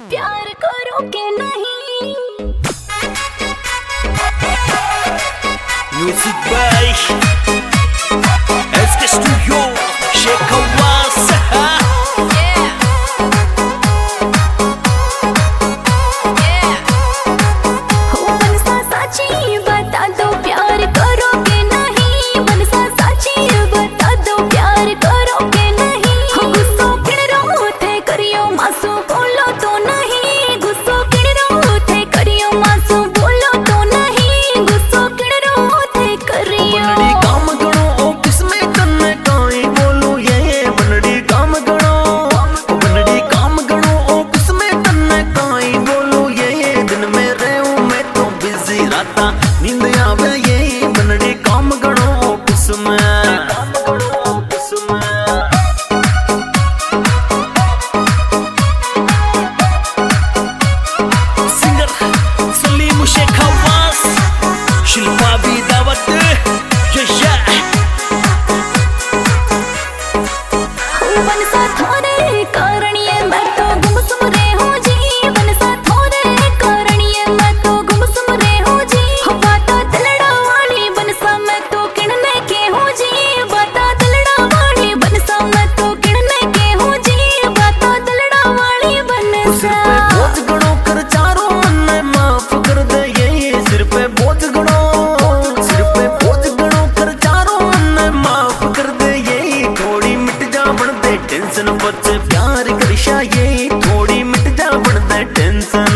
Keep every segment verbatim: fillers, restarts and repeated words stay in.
प्यार करो के नहीं। Music by SK studio Shekhwas. नींद आवे ये बनड़ी काम गणो ऑफिस में। सिंगर सलीम शेखवास, शिल्पा भी दावत कारण ये मैं तो गुमसुम रे हूँ जी। बनसा थोड़े कारण ये मैं तो गुमसुम रे हूँ जी। हो बाता दिलड़ा वाली बनसा मैं तो किणने के हूँ जी। बाता दिलड़ा वाली बनसा मैं तो किणने के हूँ जी। बाता दिलड़ा वाली बनसा सिर पे बोझ गणो कर चारों मन माफ कर दे ये। सिर पे बोझ गणो सिर पे बोझ गणो कर चारों मन माफ कर दे ये। थोड़ी मिट जा बन दे टेंशन बच्चे प्यार करिशा ये। थोड़ी मिट जा बन दे टेंशन।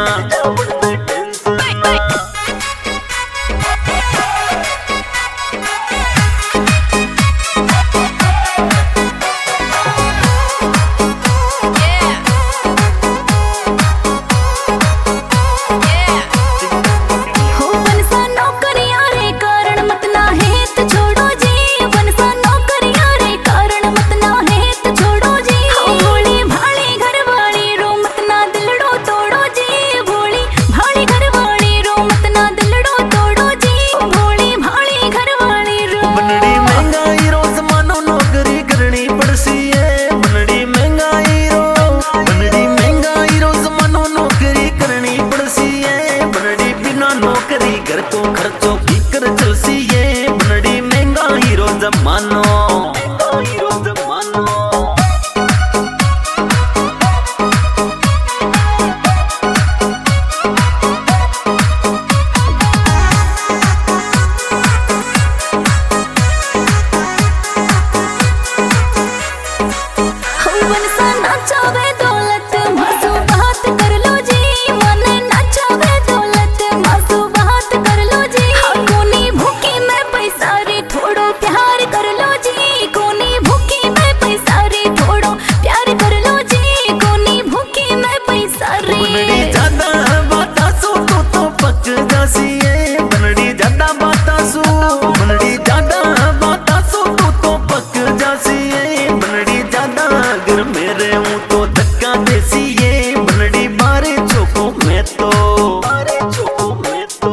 घर को खर्चो की कर चलसी ये। बनड़ी महंगा हीरो जमानो हीरो जमानो। बनसा नाचावे दौलत मासू बात कर लो जी। मने नाचावे दौलत मासू बात कर लो जी। कोनी भूखी में पैसा रे थोड़ो प्यार कर लो जी। कोनी भूखी में पैसा रे थोड़ो प्यार कर लो जी। कोनी भूखी में पैसा रे। बनड़ी ज्यादा बाता सो तो तो पक जासी ये। बनड़ी ज्यादा बाता सो बनड़ी ज्यादा बाता सो तो तो पक जासी ये। बनड़ी ज्यादा अगर मेरे हूँ तो धक्का देसी ये। बनड़ी बारे चोको मैं तो बारे चोको मैं तो।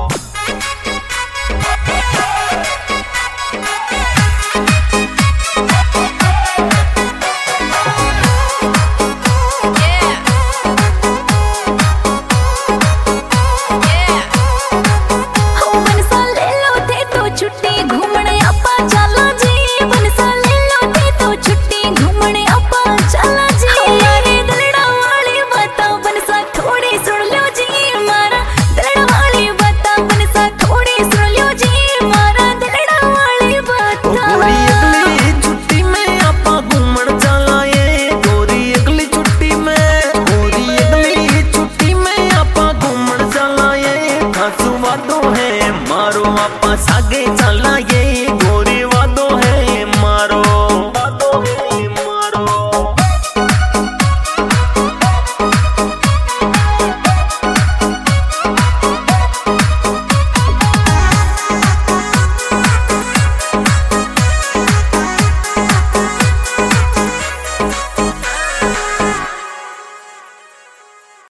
छुट्टी घूमने आपा चला जी। बनसा ले लो थे तो छुट्टी घूमने आपा चला जी। हमारे दिलड़ा वाली बाता बनसा थोड़ी सुन लो जी। मारा दिलड़ा वाली बाता बनसा थोड़ी सुन लो जी। मारा दिलड़ा वाली बाता। गोरी अगली छुट्टी में आपा घूमन चला ये। गोरी अगली छुट्टी में गोरी अगली छुट्टी में आपा घूमन चला ये। खासू वादो है मारो आपा सागे चला ये।